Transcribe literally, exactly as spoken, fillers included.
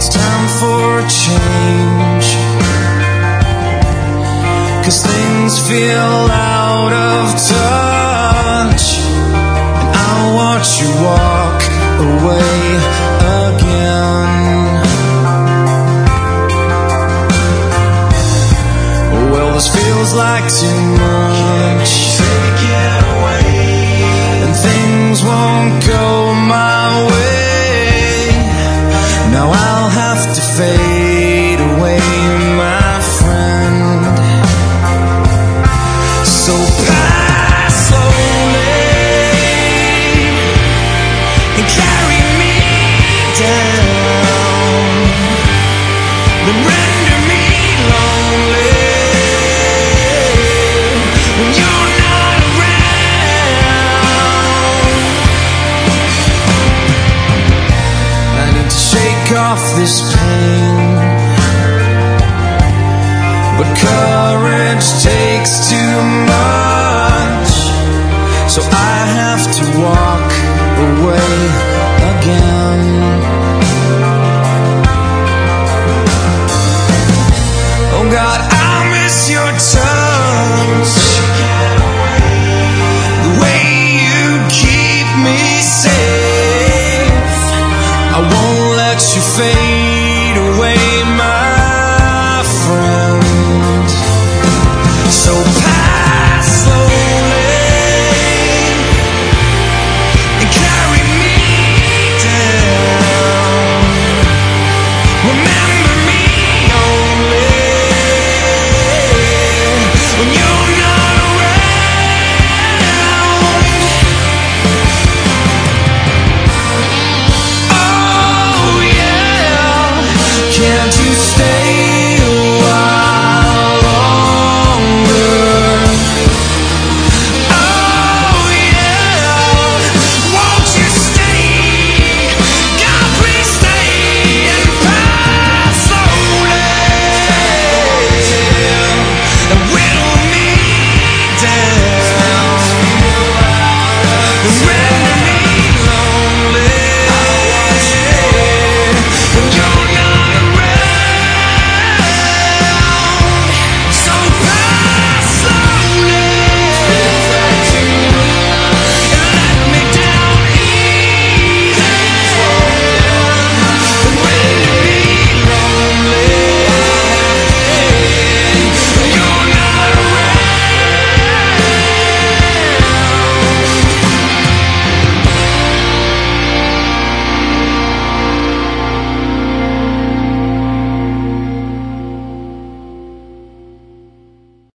It's time for a change, 'cause things feel out of touch, and I'll watch you walk away again. Well, this feels like too much. Take it away, and things won't go my way. Now I'll have to fade away, my friend. So pass slowly and carry me down, then render me lonely when you're not around. I need to shake off this pain, but courage takes too much, so I have to walk away again. Oh God, I miss your touch, the way you keep me safe. I won't let you fade